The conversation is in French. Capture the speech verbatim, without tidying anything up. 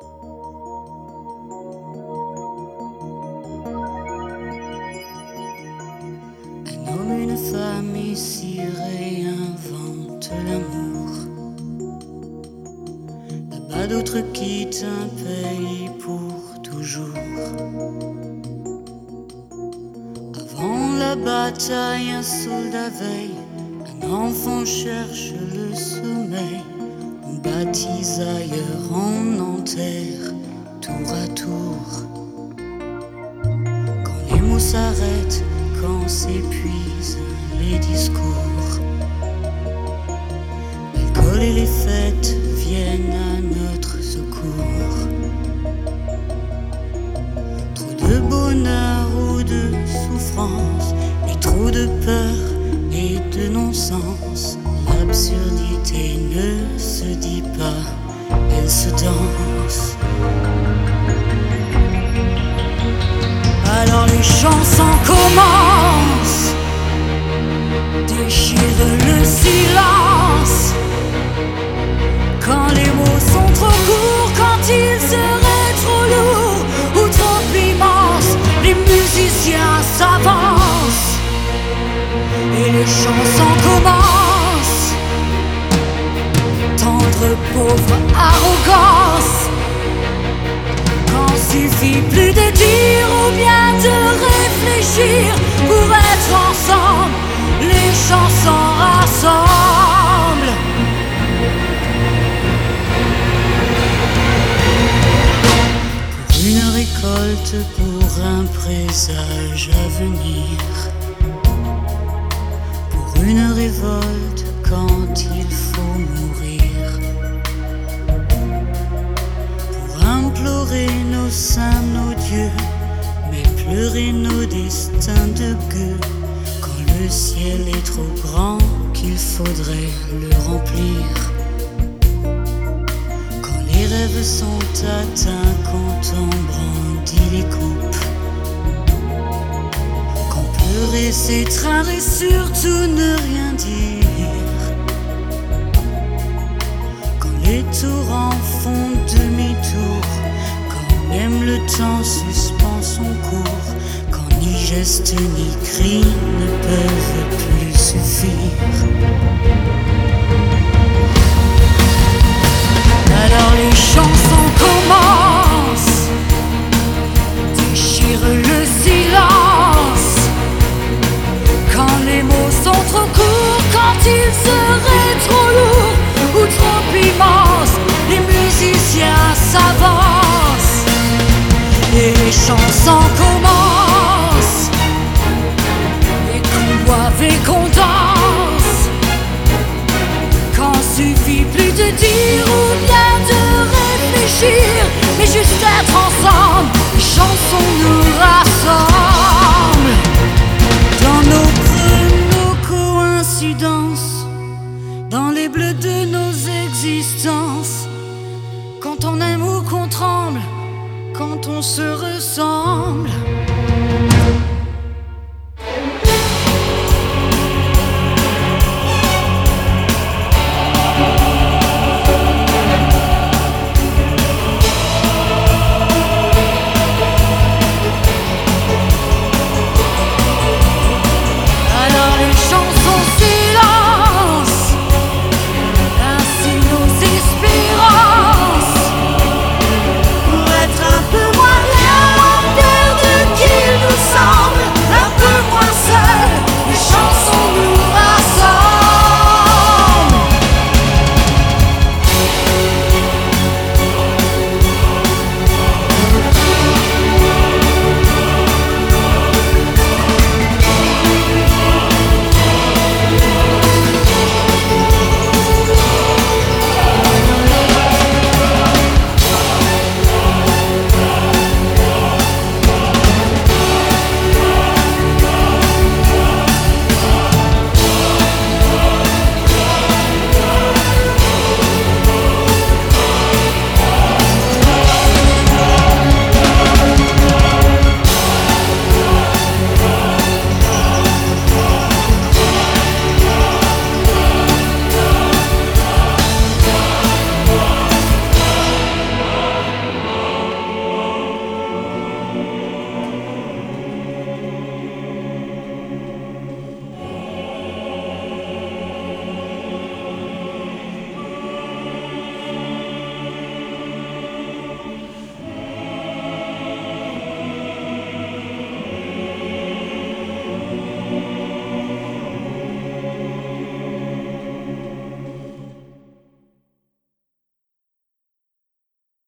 Un homme, une femme ici réinventent l'amour. Là-bas d'autres quittent un pays pour toujours. Avant la bataille, un soldat veille, un enfant cherche le sommeil. On baptise ailleurs, on enterre tour à tour. Quand les mots s'arrêtent, quand s'épuisent les discours, l'alcool et les fêtes viennent à notre secours. Trop de bonheur ou de souffrance, et trop de peur et de non-sens. L'absurdité ne se dit pas, elle se danse. Alors les chansons commencent, déchirent le silence. Quand les mots sont trop courts, quand ils seraient trop lourds ou trop immenses, les musiciens s'avancent et les chansons commencent. Tendre, pauvre arrogance, quand suffit plus de dire ou bien de réfléchir pour être ensemble, les chansons rassemblent. Pour une récolte, pour un présage à venir, pour une révolte quand il faut mourir, pour implorer nos saints, nos dieux, mais pleurer nos destins de gueux, quand le ciel est trop grand qu'il faudrait le remplir, quand les rêves sont atteints, quand on brandit les coupes, quand pleurer s'étreindre et surtout ne rien dire, quand les torrents font demi-tour, quand même le temps suspend son cours, quand ni geste ni cri ne peuvent plus suffire. Alors les chansons commencent, déchirent le silence. Quand les mots sont trop courts, quand ils seraient trop lourds ou trop immenses, les musiciens s'avancent et les chansons commencent. Et qu'on boive et qu'on danse, quand suffit plus de dire ou bien de réfléchir, mais juste être ensemble, les chansons nous rassemblent. Dans nos creux, nos coïncidences, dans les bleus de nos existences, quand on aime ou qu'on tremble, quand on se ressemble.